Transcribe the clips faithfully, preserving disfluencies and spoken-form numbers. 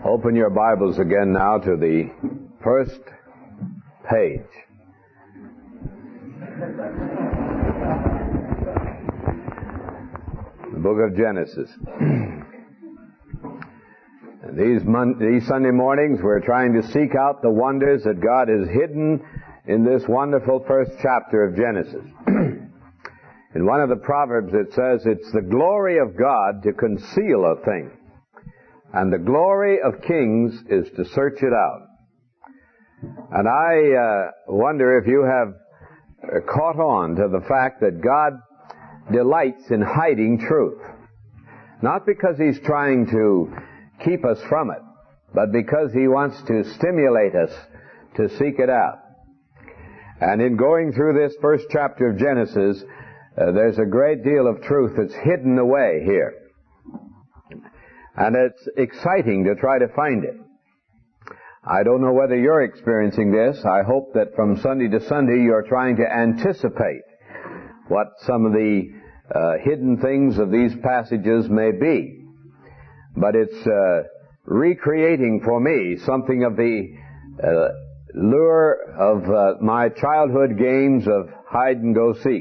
Open your Bibles again now to the first page. The book of Genesis. These, mon- these Sunday mornings we're trying to seek out the wonders that God has hidden in this wonderful first chapter of Genesis. In one of the Proverbs it says, it's the glory of God to conceal a thing, and the glory of kings is to search it out. And I uh, wonder if you have caught on to the fact that God delights in hiding truth. Not because He's trying to keep us from it, but because He wants to stimulate us to seek it out. And in going through this first chapter of Genesis, uh, there's a great deal of truth that's hidden away here. And it's exciting to try to find it. I don't know whether you're experiencing this. I hope that from Sunday to Sunday you're trying to anticipate what some of the uh, hidden things of these passages may be. But it's uh, recreating for me something of the uh, lure of uh, my childhood games of hide and go seek.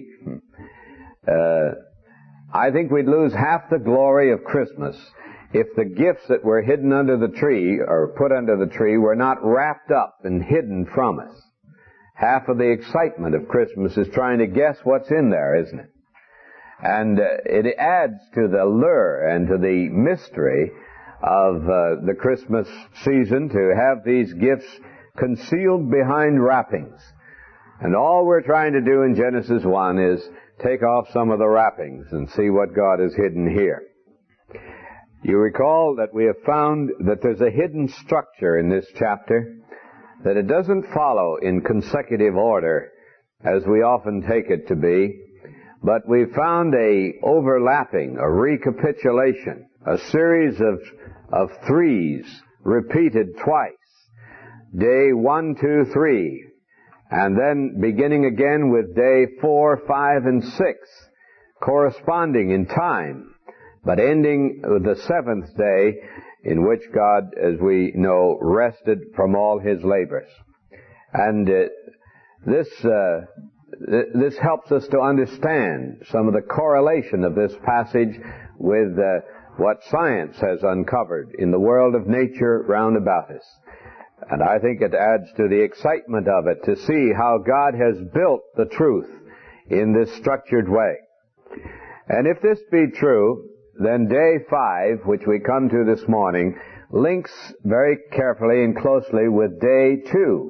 Uh, I think we'd lose half the glory of Christmas if the gifts that were hidden under the tree, or put under the tree, were not wrapped up and hidden from us. Half of the excitement of Christmas is trying to guess what's in there, isn't it? And uh, it adds to the lure and to the mystery of uh, the Christmas season to have these gifts concealed behind wrappings. And all we're trying to do in Genesis one is take off some of the wrappings and see what God has hidden here. You recall that we have found that there's a hidden structure in this chapter, that it doesn't follow in consecutive order as we often take it to be, but we found a overlapping, a recapitulation, a series of, of threes repeated twice. Day one, two, three, and then beginning again with day four, five, and six, corresponding in time, but ending with the seventh day, in which God, as we know, rested from all His labors. And uh, this uh, th- this helps us to understand some of the correlation of this passage with uh, what science has uncovered in the world of nature round about us. And I think it adds to the excitement of it to see how God has built the truth in this structured way. And if this be true, then day five, which we come to this morning, links very carefully and closely with day two.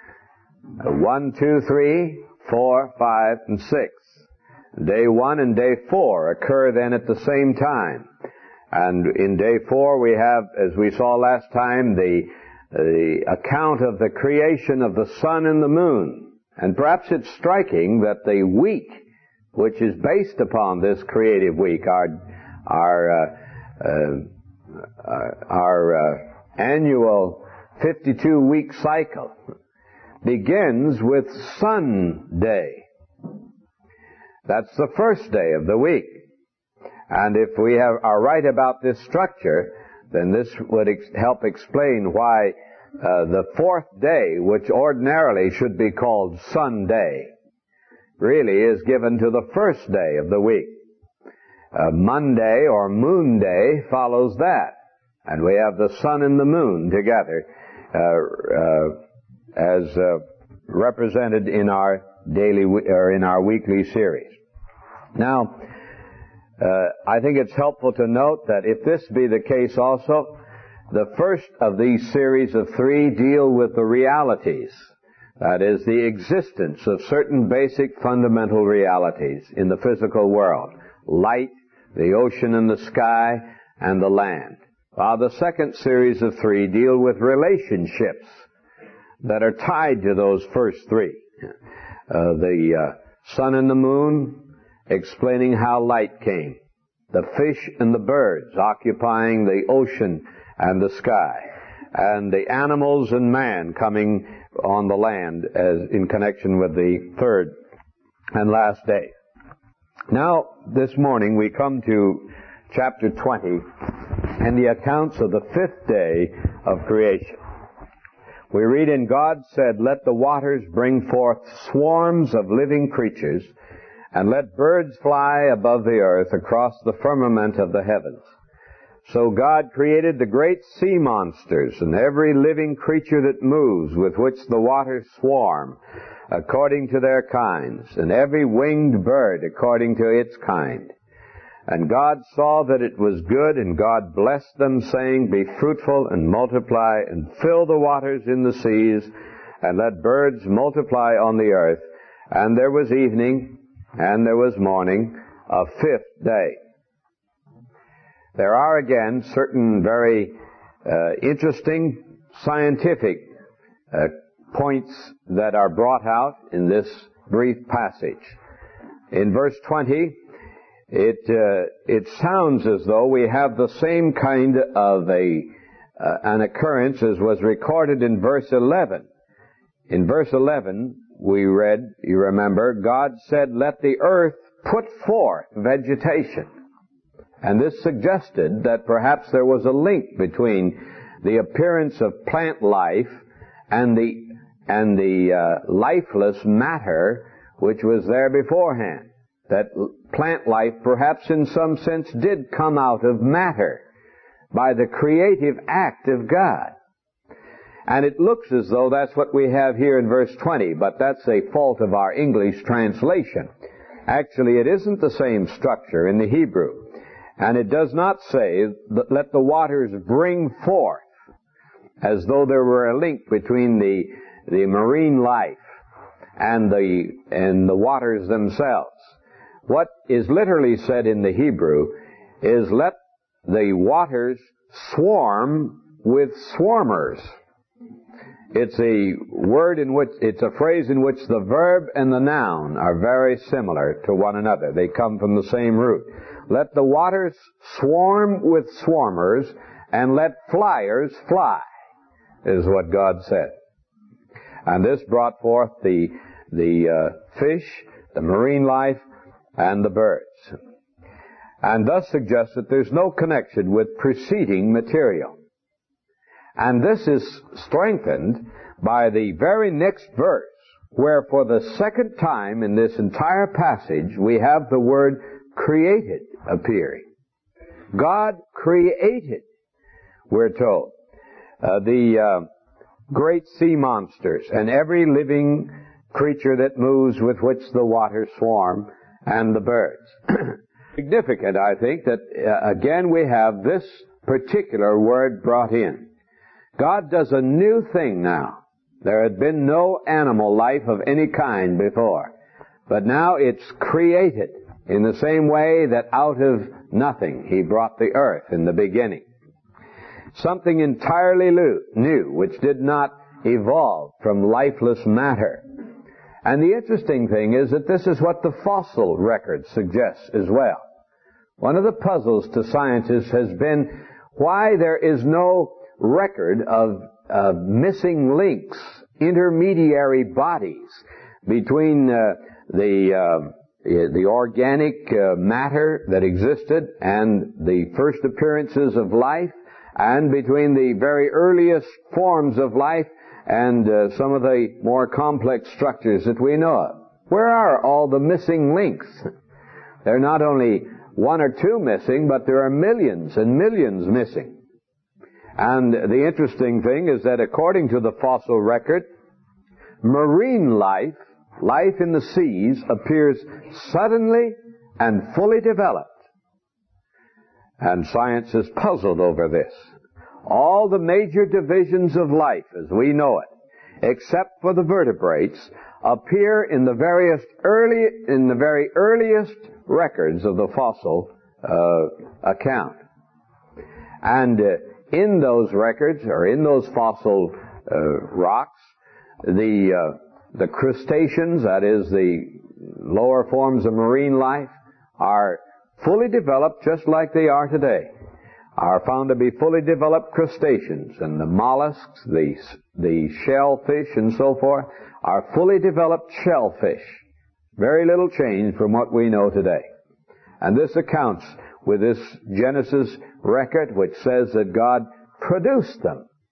One, two, three, four, five, and six. Day one and day four occur then at the same time. And in day four we have, as we saw last time, the the account of the creation of the sun and the moon. And perhaps it's striking that the week, which is based upon this creative week, our our uh, uh, our uh, annual fifty-two week cycle, begins with Sunday. That's the first day of the week. And if we have, are right about this structure, then this would ex- help explain why uh, the fourth day, which ordinarily should be called Sunday, really is given to the first day of the week. Uh, Monday or Moon Day follows that, and we have the sun and the moon together uh, uh, as uh, represented in our daily or in our weekly series. Now, Uh, I think it's helpful to note that if this be the case also, the first of these series of three deal with the realities. That is, the existence of certain basic fundamental realities in the physical world. Light, the ocean and the sky, and the land. While the second series of three deal with relationships that are tied to those first three. Uh, the uh, sun and the moon, explaining how light came. The fish and the birds occupying the ocean and the sky. And the animals and man coming on the land as in connection with the third and last day. Now, this morning we come to chapter twenty and the accounts of the fifth day of creation. We read, "And God said, let the waters bring forth swarms of living creatures, and let birds fly above the earth across the firmament of the heavens. So God created the great sea monsters and every living creature that moves, with which the waters swarm, according to their kinds, and every winged bird according to its kind. And God saw that it was good, and God blessed them, saying, Be fruitful and multiply, and fill the waters in the seas, and let birds multiply on the earth. And there was evening, and there was morning, a fifth day." There are again certain very uh, interesting scientific uh, points that are brought out in this brief passage. In verse twenty, it uh, it sounds as though we have the same kind of a uh, an occurrence as was recorded in verse eleven. In verse eleven, we read, you remember, God said, "Let the earth put forth vegetation." And this suggested that perhaps there was a link between the appearance of plant life and the and the uh, lifeless matter which was there beforehand. That plant life perhaps in some sense did come out of matter by the creative act of God. And it looks as though that's what we have here in verse twenty, but that's a fault of our English translation. Actually, it isn't the same structure in the Hebrew. And it does not say, "Let the waters bring forth," as though there were a link between the the marine life and the and the waters themselves. What is literally said in the Hebrew is, "Let the waters swarm with swarmers." It's a word in which, it's a phrase in which the verb and the noun are very similar to one another. They come from the same root. Let the waters swarm with swarmers, and let flyers fly, is what God said. And this brought forth the the uh, fish, the marine life, and the birds. And thus suggests that there's no connection with preceding material. And this is strengthened by the very next verse, where for the second time in this entire passage we have the word created appearing. God created, we're told, uh, the uh, great sea monsters and every living creature that moves, with which the waters swarm, and the birds. Significant, I think, that uh, again we have this particular word brought in. God does a new thing now. There had been no animal life of any kind before, but now it's created in the same way that out of nothing He brought the earth in the beginning. Something entirely new, which did not evolve from lifeless matter. And the interesting thing is that this is what the fossil record suggests as well. One of the puzzles to scientists has been why there is no record of, of missing links, intermediary bodies between uh, the uh, the organic uh, matter that existed and the first appearances of life, and between the very earliest forms of life and uh, some of the more complex structures that we know of. Where are all the missing links? There are not only one or two missing, but there are millions and millions missing. And the interesting thing is that according to the fossil record, marine life, life in the seas, appears suddenly and fully developed. And science is puzzled over this. All the major divisions of life as we know it, except for the vertebrates, appear in the various early, in the very earliest records of the fossil uh, account. And uh, in those records, or in those fossil uh, rocks, the uh, the crustaceans, that is the lower forms of marine life, are fully developed just like they are today. Are found to be fully developed crustaceans, and the mollusks, the the shellfish, and so forth, are fully developed shellfish. Very little change from what we know today. And this accounts with this Genesis record, which says that God produced them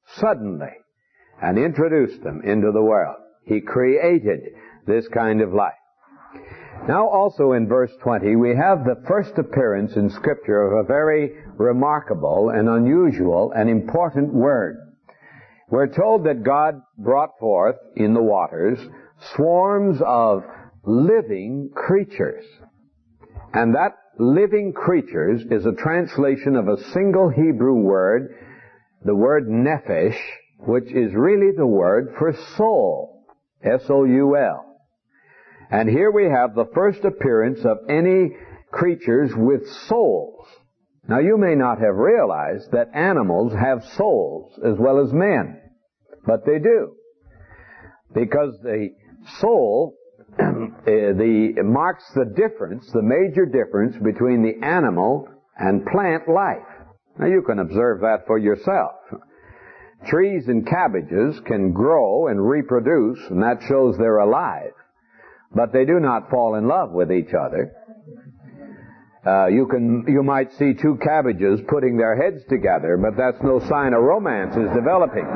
suddenly and introduced them into the world. He created this kind of life. Now also in verse twenty, we have the first appearance in Scripture of a very remarkable and unusual and important word. We're told that God brought forth in the waters swarms of living creatures. And that living creatures is a translation of a single Hebrew word, the word nephesh, which is really the word for soul, S O U L. And here we have the first appearance of any creatures with souls. Now you may not have realized that animals have souls as well as men, but they do. Because the soul the marks the difference, the major difference between the animal and plant life. Now you can observe that for yourself. Trees and cabbages can grow and reproduce, and that shows they're alive. But they do not fall in love with each other. Uh, you can, you might see two cabbages putting their heads together, but that's no sign a romance is developing.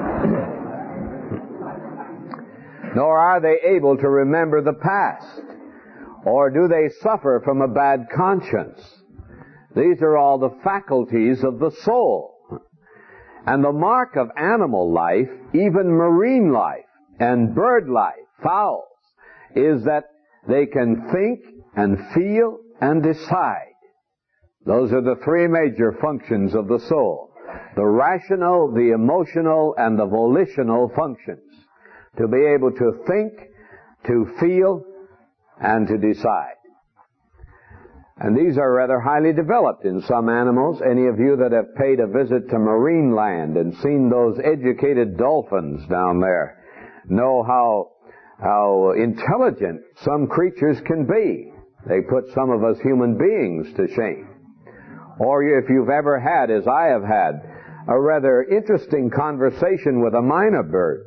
Nor are they able to remember the past, or do they suffer from a bad conscience. These are all the faculties of the soul. And the mark of animal life, even marine life and bird life, fowls, is that they can think and feel and decide. Those are the three major functions of the soul. The rational, the emotional, and the volitional functions. To be able to think, to feel, and to decide. And these are rather highly developed in some animals. Any of you that have paid a visit to marine land and seen those educated dolphins down there know how how intelligent some creatures can be. They put some of us human beings to shame. Or if you've ever had, as I have had, a rather interesting conversation with a mynah bird,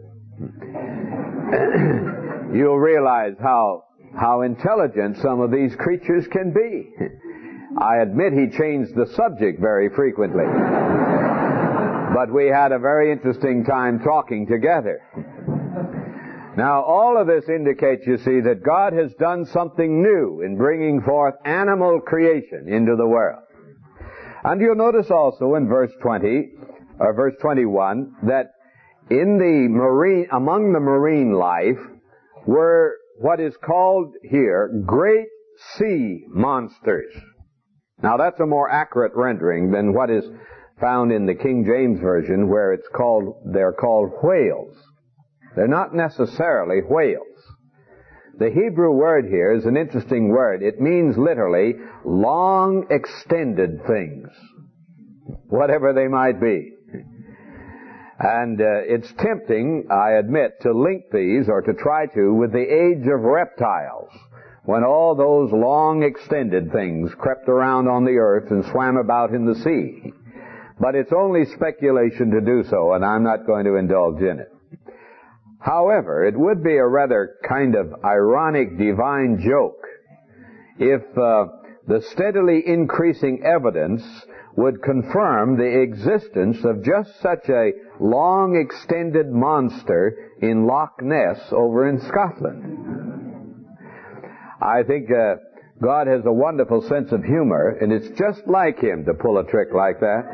you'll realize how how intelligent some of these creatures can be. I admit he changed the subject very frequently. But we had a very interesting time talking together. Now, all of this indicates, you see, that God has done something new in bringing forth animal creation into the world. And you'll notice also in verse twenty, or verse twenty-one, that in the marine, among the marine life were what is called here great sea monsters. Now that's a more accurate rendering than what is found in the King James Version, where it's called, they're called whales. They're not necessarily whales. The Hebrew word here is an interesting word. It means literally long extended things, whatever they might be. And uh, it's tempting, I admit, to link these, or to try to, with the age of reptiles, when all those long extended things crept around on the earth and swam about in the sea. But it's only speculation to do so, and I'm not going to indulge in it. However, it would be a rather kind of ironic divine joke if uh, the steadily increasing evidence would confirm the existence of just such a long extended monster in Loch Ness over in Scotland. I think uh, God has a wonderful sense of humor, and it's just like Him to pull a trick like that.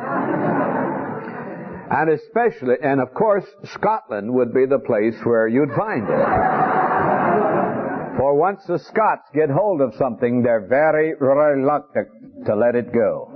And especially, and of course, Scotland would be the place where you'd find it. For once the Scots get hold of something, they're very reluctant to let it go.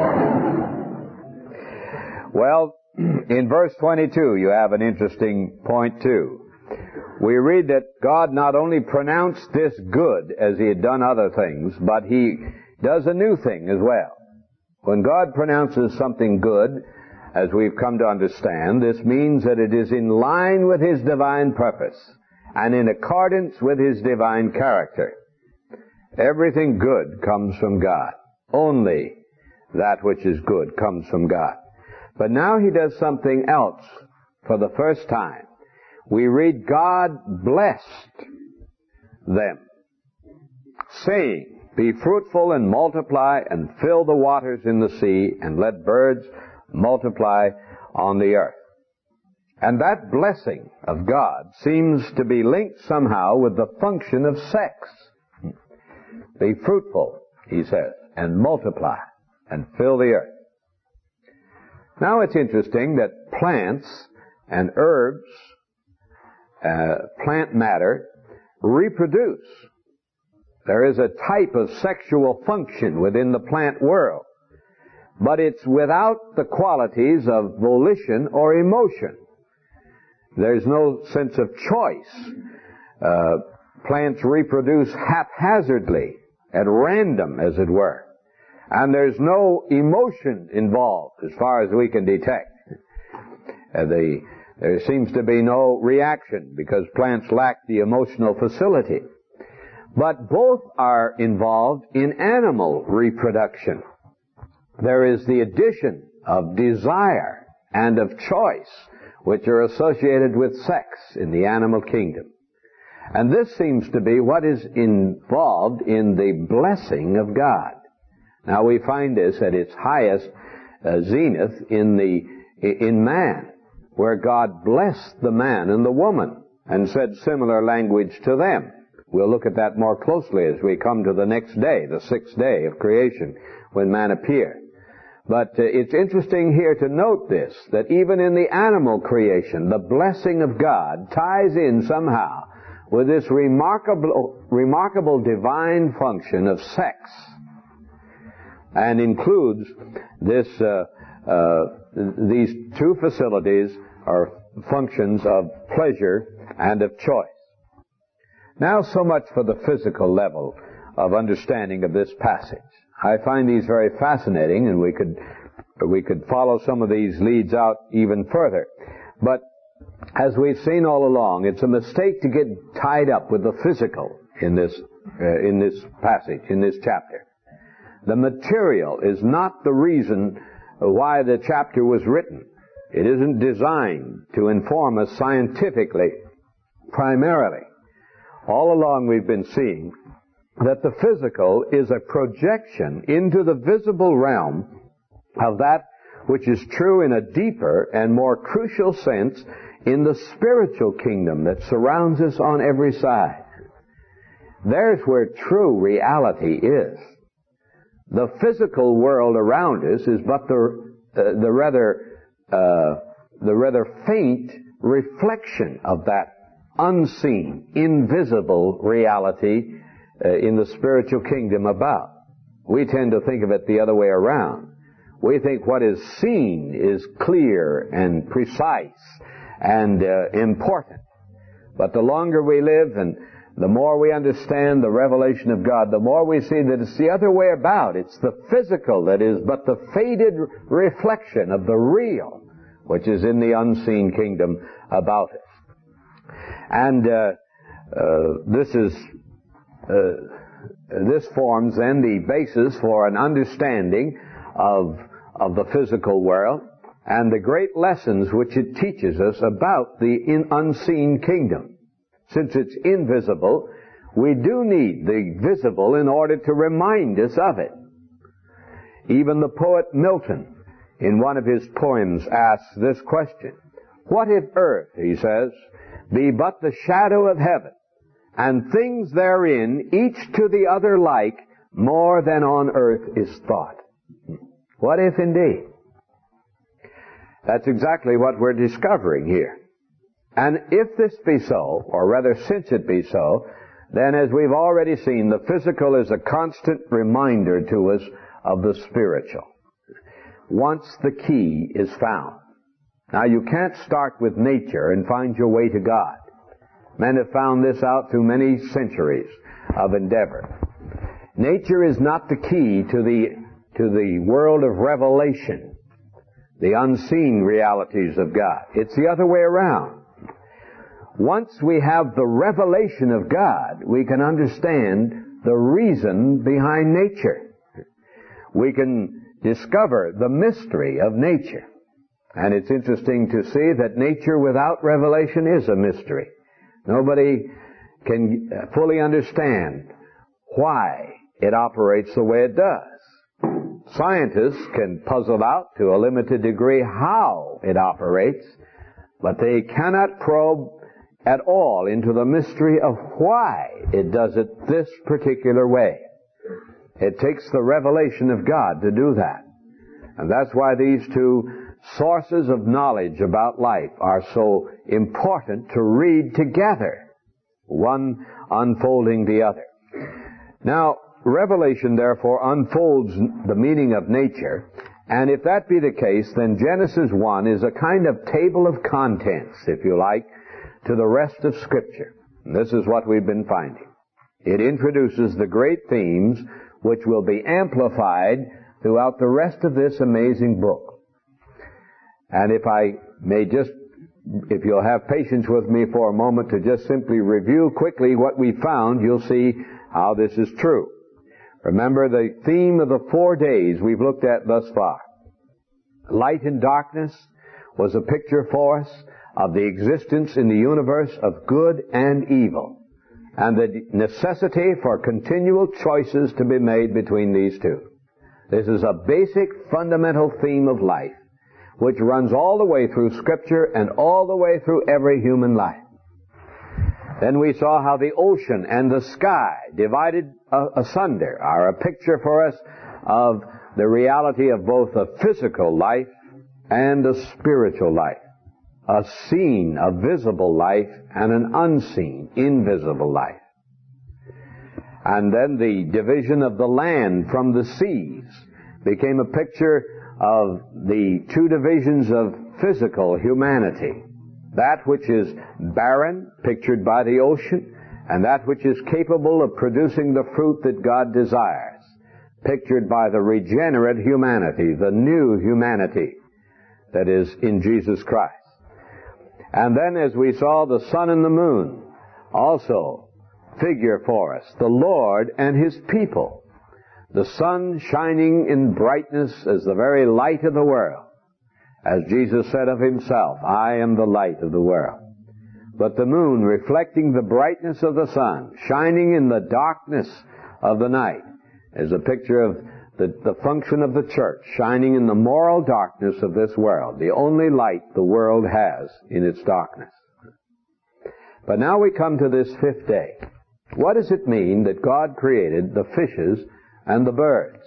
Well, in verse twenty-two, you have an interesting point too. We read that God not only pronounced this good as He had done other things, but He does a new thing as well. When God pronounces something good, as we've come to understand, this means that it is in line with His divine purpose and in accordance with His divine character. Everything good comes from God. Only that which is good comes from God. But now He does something else for the first time. We read, God blessed them, saying, be fruitful and multiply and fill the waters in the sea and let birds multiply on the earth. And that blessing of God seems to be linked somehow with the function of sex. Be fruitful, he says, and multiply, and fill the earth. Now it's interesting that plants and herbs, uh, plant matter, reproduce. There is a type of sexual function within the plant world, but it's without the qualities of volition or emotion. There's no sense of choice. Uh, plants reproduce haphazardly, at random, as it were. And there's no emotion involved, as far as we can detect. Uh, the, there seems to be no reaction, because plants lack the emotional facility. But both are involved in animal reproduction. There is the addition of desire and of choice, which are associated with sex in the animal kingdom. And this seems to be what is involved in the blessing of God. Now we find this at its highest uh, zenith in the in man, where God blessed the man and the woman and said similar language to them. We'll look at that more closely as we come to the next day, the sixth day of creation, when man appeared. But uh, it's interesting here to note this, that even in the animal creation, the blessing of God ties in somehow with this remarkable, remarkable divine function of sex, and includes this, uh, uh, these two facilities or functions of pleasure and of choice. Now, so much for the physical level of understanding of this passage. I find these very fascinating, and we could we could follow some of these leads out even further. But as we've seen all along, it's a mistake to get tied up with the physical in this uh, in this passage, in this chapter. The material is not the reason why the chapter was written. It isn't designed to inform us scientifically, primarily. All along we've been seeing that the physical is a projection into the visible realm of that which is true in a deeper and more crucial sense in the spiritual kingdom that surrounds us on every side. There's where true reality is. The physical world around us is but the uh, the rather uh, the rather faint reflection of that unseen, invisible reality uh, in the spiritual kingdom about. We tend to think of it the other way around. We think what is seen is clear and precise and uh, important. But the longer we live and the more we understand the revelation of God, the more we see that it's the other way about. It's the physical that is but the faded reflection of the real, which is in the unseen kingdom about us. And uh, uh, this is uh, this forms then the basis for an understanding of of the physical world and the great lessons which it teaches us about the in unseen kingdom. Since it's invisible, we do need the visible in order to remind us of it. Even the poet Milton, in one of his poems, asks this question: what if earth, he says, be but the shadow of heaven, and things therein, each to the other like, more than on earth is thought? What if indeed? That's exactly what we're discovering here. And if this be so, or rather since it be so, then as we've already seen, the physical is a constant reminder to us of the spiritual. Once the key is found. Now you can't start with nature and find your way to God. Men have found this out through many centuries of endeavor. Nature is not the key to the, to the world of revelation, the unseen realities of God. It's the other way around. Once we have the revelation of God, we can understand the reason behind nature. We can discover the mystery of nature. And it's interesting to see that nature without revelation is a mystery. Nobody can fully understand why it operates the way it does. Scientists can puzzle out to a limited degree how it operates, but they cannot probe at all into the mystery of why it does it this particular way. It takes the revelation of God to do that. And that's why these two sources of knowledge about life are so important to read together, one unfolding the other. Now, Revelation, therefore, unfolds the meaning of nature, and if that be the case, then Genesis one is a kind of table of contents, if you like, to the rest of Scripture. And this is what we've been finding. It introduces the great themes which will be amplified throughout the rest of this amazing book. And if I may just, if you'll have patience with me for a moment to just simply review quickly what we found, you'll see how this is true. Remember the theme of the four days we've looked at thus far. Light and darkness was a picture for us of the existence in the universe of good and evil, and the necessity for continual choices to be made between these two. This is a basic, fundamental theme of life, which runs all the way through Scripture and all the way through every human life. Then we saw how the ocean and the sky, divided asunder, are a picture for us of the reality of both a physical life and a spiritual life. A seen, a visible life, and an unseen, invisible life. And then the division of the land from the seas became a picture of the two divisions of physical humanity. That which is barren, pictured by the ocean, and that which is capable of producing the fruit that God desires, pictured by the regenerate humanity, the new humanity that is in Jesus Christ. And then as we saw, the sun and the moon also figure for us the Lord and His people. The sun shining in brightness as the very light of the world. As Jesus said of Himself, I am the light of the world. But the moon reflecting the brightness of the sun, shining in the darkness of the night, is a picture of the, the function of the church, shining in the moral darkness of this world, the only light the world has in its darkness. But now we come to this fifth day. What does it mean that God created the fishes and the birds,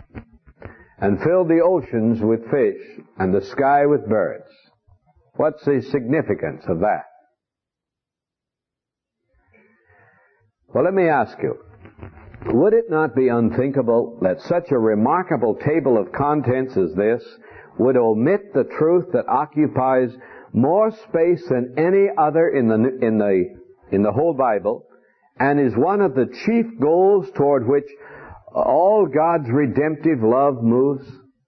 and filled the oceans with fish and the sky with birds? What's the significance of that? Well, let me ask you, would it not be unthinkable that such a remarkable table of contents as this would omit the truth that occupies more space than any other in the, in the, in the whole Bible, and is one of the chief goals toward which all God's redemptive love moves?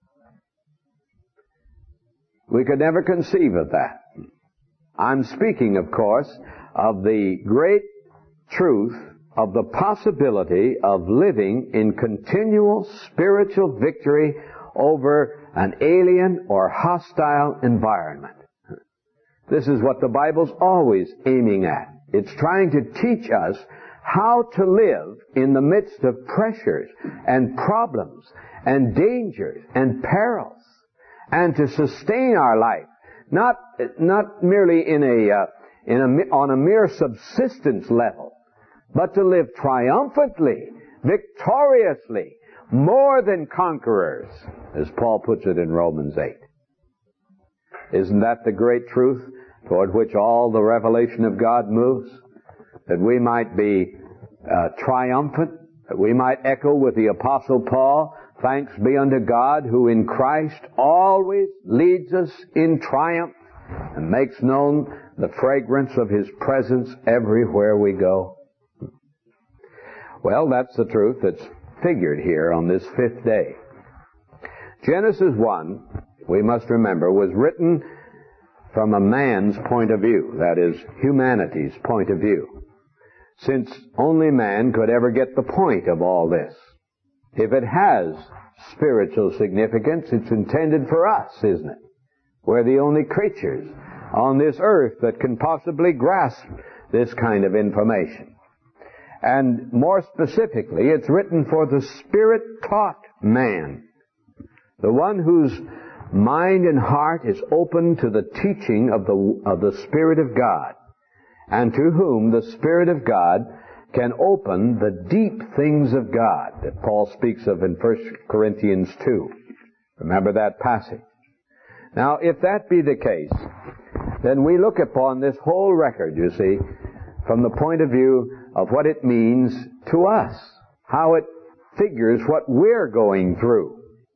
We could never conceive of that. I'm speaking, of course, of the great truth of the possibility of living in continual spiritual victory over an alien or hostile environment. This is what the Bible's always aiming at. It's trying to teach us how to live in the midst of pressures and problems and dangers and perils, and to sustain our life, not not merely in a uh, in a on a mere subsistence level, but to live triumphantly, victoriously, more than conquerors, as Paul puts it in Romans eight. Isn't that the great truth toward which all the revelation of God moves? That we might be uh, triumphant, that we might echo with the Apostle Paul, thanks be unto God who in Christ always leads us in triumph and makes known the fragrance of His presence everywhere we go. Well, that's the truth that's figured here on this fifth day. Genesis one, we must remember, was written from a man's point of view, that is, humanity's point of view, since only man could ever get the point of all this. If it has spiritual significance, it's intended for us, isn't it? We're the only creatures on this earth that can possibly grasp this kind of information. And more specifically, it's written for the Spirit-taught man, the one whose mind and heart is open to the teaching of the, of the Spirit of God, and to whom the Spirit of God can open the deep things of God that Paul speaks of in First Corinthians two. Remember that passage. Now, if that be the case, then we look upon this whole record, you see, from the point of view of what it means to us, how it figures what we're going through.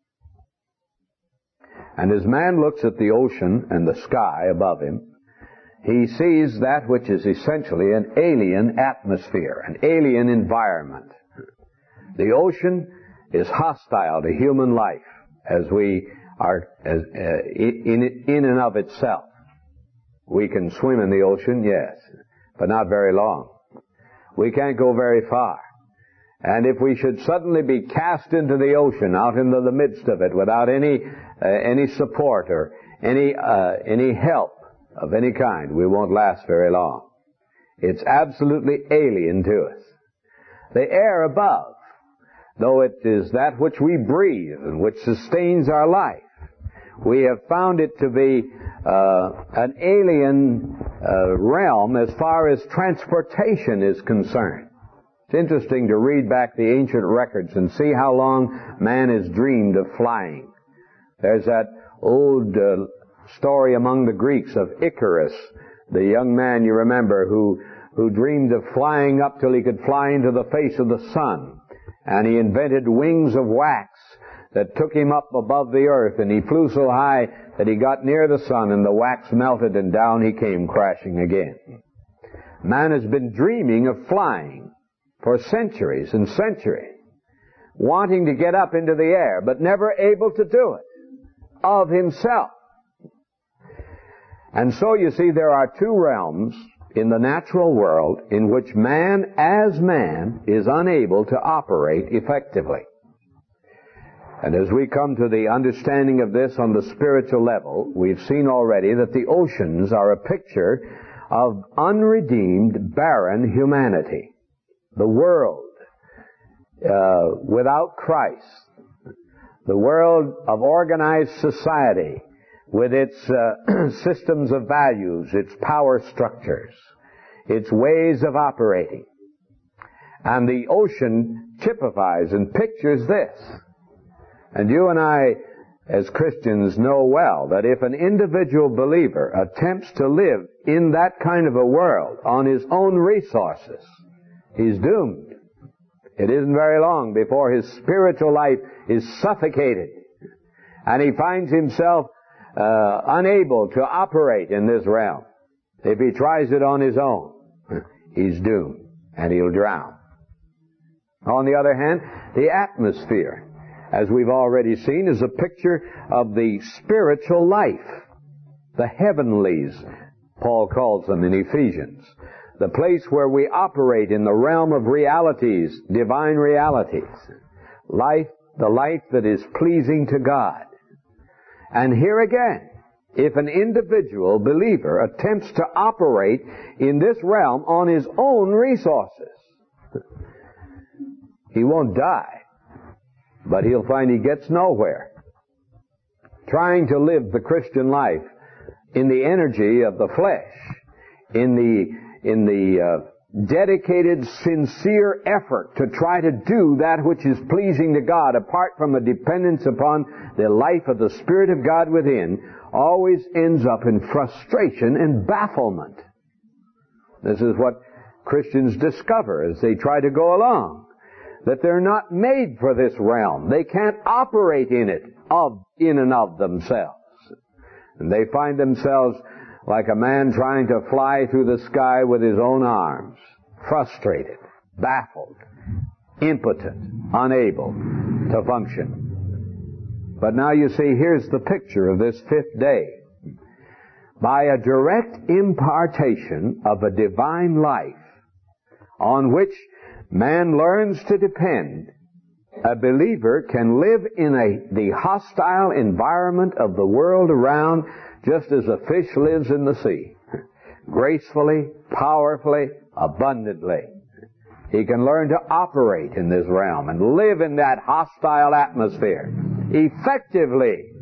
And as man looks at the ocean and the sky above him, he sees that which is essentially an alien atmosphere, an alien environment. The ocean is hostile to human life as we are as, uh, in, in and of itself. We can swim in the ocean, yes, but not very long. We can't go very far. And if we should suddenly be cast into the ocean, out into the midst of it, without any uh, any support or any uh, any help of any kind, we won't last very long. It's absolutely alien to us. The air above, though it is that which we breathe and which sustains our life, we have found it to be uh, an alien uh, realm as far as transportation is concerned. It's interesting to read back the ancient records and see how long man has dreamed of flying. There's that old uh, story among the Greeks of Icarus, the young man, you remember, who who dreamed of flying up till he could fly into the face of the sun. And he invented wings of wax that took him up above the earth, and he flew so high that he got near the sun, and the wax melted, and down he came crashing again. Man has been dreaming of flying for centuries and centuries, wanting to get up into the air, but never able to do it of himself. And so, you see, there are two realms in the natural world in which man, as man, is unable to operate effectively. And as we come to the understanding of this on the spiritual level, we've seen already that the oceans are a picture of unredeemed, barren humanity. The world uh, without Christ. The world of organized society with its uh, systems of values, its power structures, its ways of operating. And the ocean typifies and pictures this. And you and I, as Christians, know well that if an individual believer attempts to live in that kind of a world on his own resources, he's doomed. It isn't very long before his spiritual life is suffocated, and he finds himself uh, unable to operate in this realm. If he tries it on his own, he's doomed, and he'll drown. On the other hand, the atmosphere, as we've already seen, is a picture of the spiritual life. The heavenlies, Paul calls them in Ephesians. The place where we operate in the realm of realities, divine realities. Life, the life that is pleasing to God. And here again, if an individual believer attempts to operate in this realm on his own resources, he won't die, but he'll find he gets nowhere. Trying to live the Christian life in the energy of the flesh, in the in the uh, dedicated, sincere effort to try to do that which is pleasing to God, apart from a dependence upon the life of the Spirit of God within, always ends up in frustration and bafflement. This is what Christians discover as they try to go along, that they're not made for this realm. They can't operate in it of in and of themselves. And they find themselves like a man trying to fly through the sky with his own arms, frustrated, baffled, impotent, unable to function. But now you see, here's the picture of this fifth day. By a direct impartation of a divine life on which man learns to depend, a believer can live in a, the hostile environment of the world around just as a fish lives in the sea, gracefully, powerfully, abundantly. He can learn to operate in this realm and live in that hostile atmosphere effectively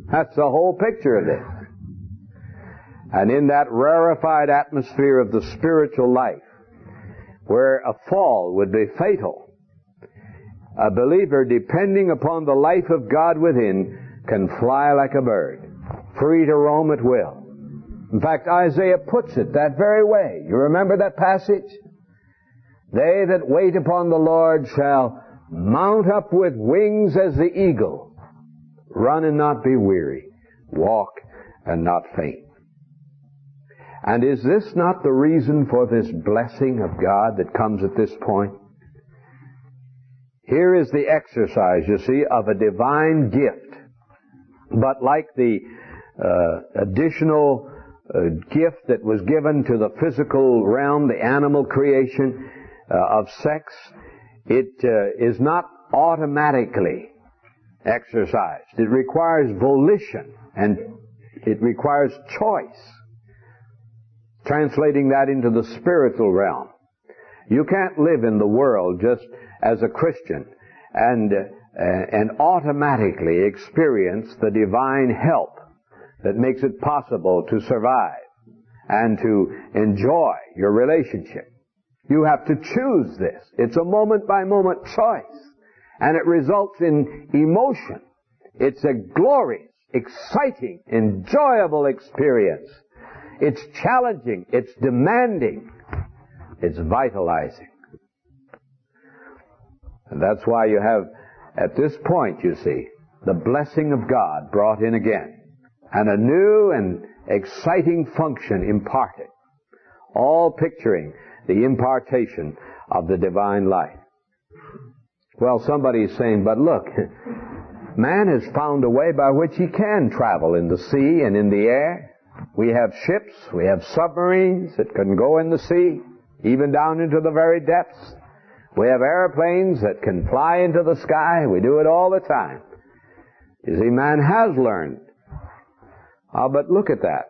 That's the whole picture of this. And in that rarefied atmosphere of the spiritual life, where a fall would be fatal, a believer, depending upon the life of God within, can fly like a bird, free to roam at will. In fact, Isaiah puts it that very way. You remember that passage? They that wait upon the Lord shall mount up with wings as the eagle, run and not be weary, walk and not faint. And is this not the reason for this blessing of God that comes at this point? Here is the exercise, you see, of a divine gift. But like the uh, additional uh, gift that was given to the physical realm, the animal creation uh, of sex, it uh, is not automatically exercised. It requires volition and it requires choice. Translating that into the spiritual realm. You can't live in the world just as a Christian and uh, and automatically experience the divine help that makes it possible to survive and to enjoy your relationship. You have to choose this. It's a moment-by-moment choice. And it results in emotion. It's a glorious, exciting, enjoyable experience. It's challenging. It's demanding. It's vitalizing. And that's why you have, at this point, you see, the blessing of God brought in again. And a new and exciting function imparted. All picturing the impartation of the divine life. Well, somebody's saying, but look, man has found a way by which he can travel in the sea and in the air. We have ships, we have submarines that can go in the sea, even down into the very depths. We have airplanes that can fly into the sky. We do it all the time. You see, man has learned. Ah, but look at that.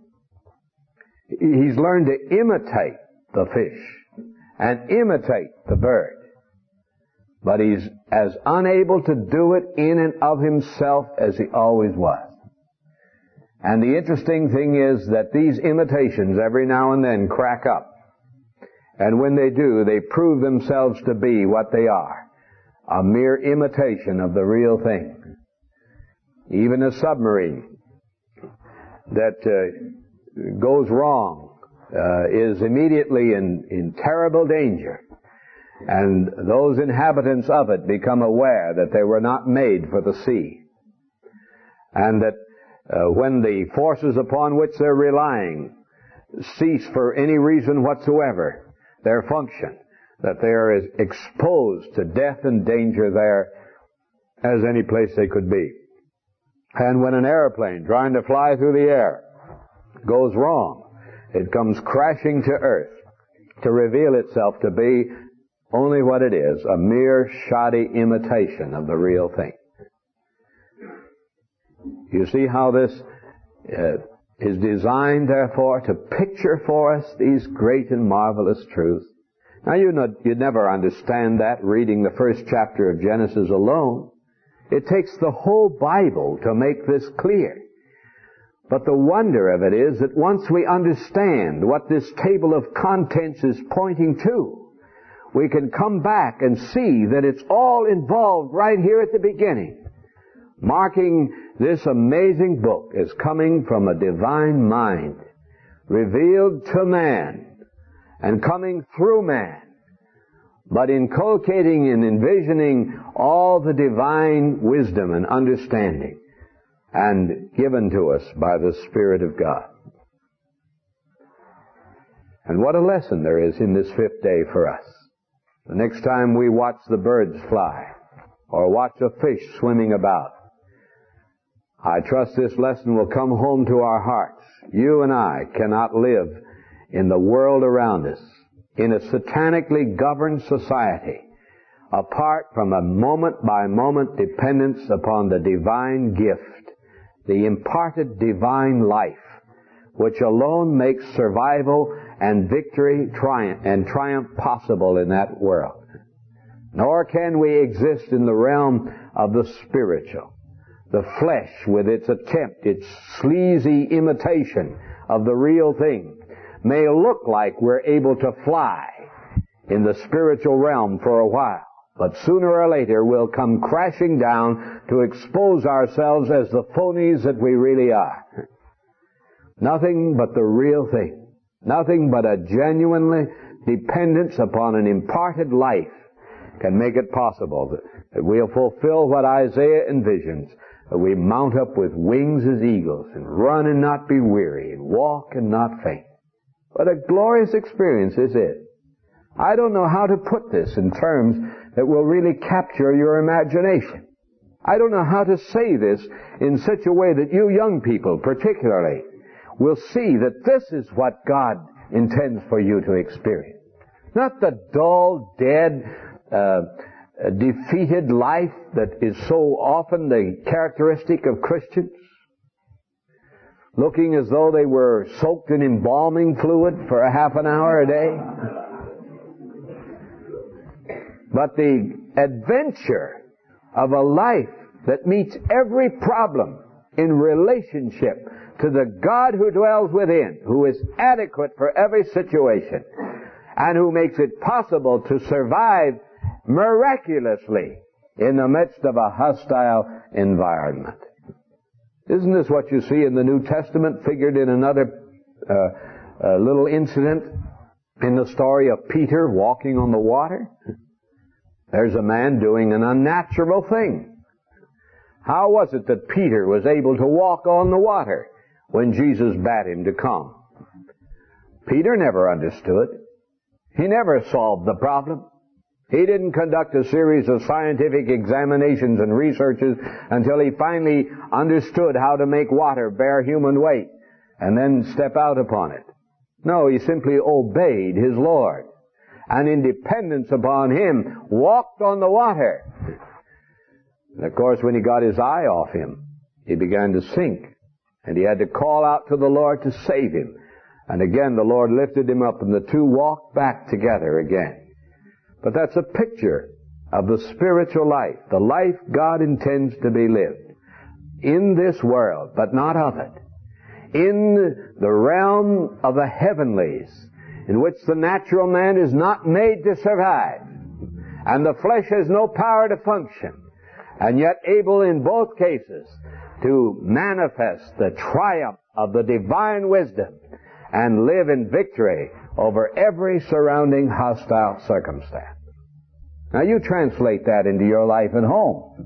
He's learned to imitate the fish and imitate the bird. But he's as unable to do it in and of himself as he always was. And the interesting thing is that these imitations every now and then crack up. And when they do, they prove themselves to be what they are. A mere imitation of the real thing. Even a submarine that uh, goes wrong uh, is immediately in, in terrible danger. And those inhabitants of it become aware that they were not made for the sea. And that uh, when the forces upon which they're relying cease for any reason whatsoever their function, that they are as exposed to death and danger there as any place they could be. And when an airplane trying to fly through the air goes wrong, it comes crashing to earth to reveal itself to be only what it is, a mere shoddy imitation of the real thing. You see how this uh, is designed, therefore, to picture for us these great and marvelous truths. Now, you know, you'd never understand that reading the first chapter of Genesis alone. It takes the whole Bible to make this clear. But the wonder of it is that once we understand what this table of contents is pointing to, we can come back and see that it's all involved right here at the beginning, marking this amazing book as coming from a divine mind, revealed to man, and coming through man, but inculcating and envisioning all the divine wisdom and understanding, and given to us by the Spirit of God. And what a lesson there is in this fifth day for us. The next time we watch the birds fly, or watch a fish swimming about, I trust this lesson will come home to our hearts. You and I cannot live in the world around us, in a satanically governed society, apart from a moment-by-moment dependence upon the divine gift, the imparted divine life, which alone makes survival and victory triumph and triumph possible in that world. Nor can we exist in the realm of the spiritual, the flesh with its attempt, its sleazy imitation of the real thing, may look like we're able to fly in the spiritual realm for a while, but sooner or later we'll come crashing down to expose ourselves as the phonies that we really are. Nothing but the real thing. Nothing but a genuinely dependence upon an imparted life can make it possible that, that we'll fulfill what Isaiah envisions, that we mount up with wings as eagles and run and not be weary and walk and not faint. What a glorious experience is it. I don't know how to put this in terms that will really capture your imagination. I don't know how to say this in such a way that you young people particularly will see that this is what God intends for you to experience. Not the dull, dead, uh, defeated life that is so often the characteristic of Christians, looking as though they were soaked in embalming fluid for a half an hour a day. But the adventure of a life that meets every problem in relationship to the God who dwells within, who is adequate for every situation, and who makes it possible to survive miraculously in the midst of a hostile environment. Isn't this what you see in the New Testament, figured in another uh, uh, little incident in the story of Peter walking on the water? There's a man doing an unnatural thing. How was it that Peter was able to walk on the water when Jesus bade him to come? Peter never understood. He never solved the problem. He didn't conduct a series of scientific examinations and researches until he finally understood how to make water bear human weight and then step out upon it. No, he simply obeyed his Lord, and in dependence upon him walked on the water. And of course, when he got his eye off him, he began to sink, and he had to call out to the Lord to save him. And again the Lord lifted him up, and the two walked back together again. But that's a picture of the spiritual life, the life God intends to be lived in this world, but not of it. In the realm of the heavenlies, in which the natural man is not made to survive, and the flesh has no power to function, and yet able in both cases to manifest the triumph of the divine wisdom and live in victory over every surrounding hostile circumstance. Now you translate that into your life at home.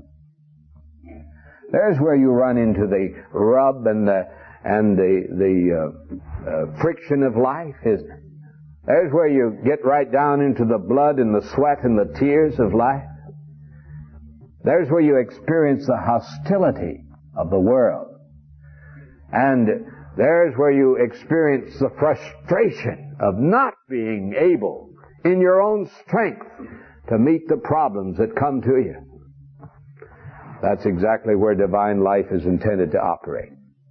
There's where you run into the rub and the and the the uh, uh, friction of life, isn't it? There's where you get right down into the blood and the sweat and the tears of life. There's where you experience the hostility of the world. And there's where you experience the frustration of not being able, in your own strength, to meet the problems that come to you. That's exactly where divine life is intended to operate.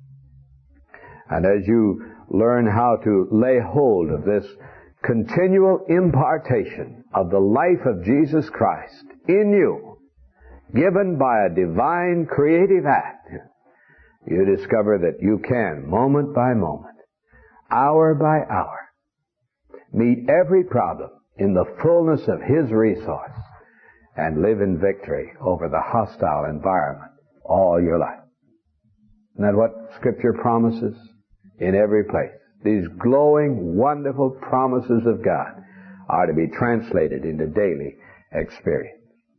And as you learn how to lay hold of this continual impartation of the life of Jesus Christ in you, given by a divine creative act, you discover that you can, moment by moment, hour by hour, meet every problem in the fullness of His resource and live in victory over the hostile environment all your life. Isn't that what Scripture promises in every place? These glowing, wonderful promises of God are to be translated into daily experience.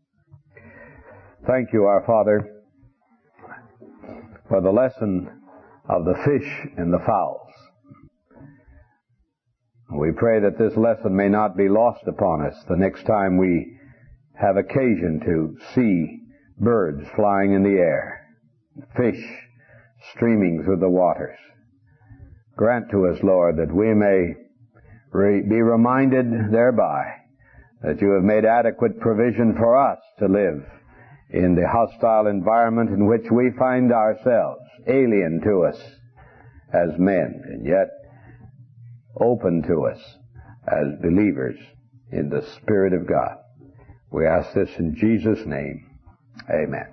Thank you, our Father, for the lesson of the fish and the fowls. We pray that this lesson may not be lost upon us the next time we have occasion to see birds flying in the air, fish streaming through the waters. Grant to us, Lord, that we may re- be reminded thereby that you have made adequate provision for us to live in the hostile environment in which we find ourselves, alien to us as men, and yet open to us as believers in the Spirit of God. We ask this in Jesus' name. Amen.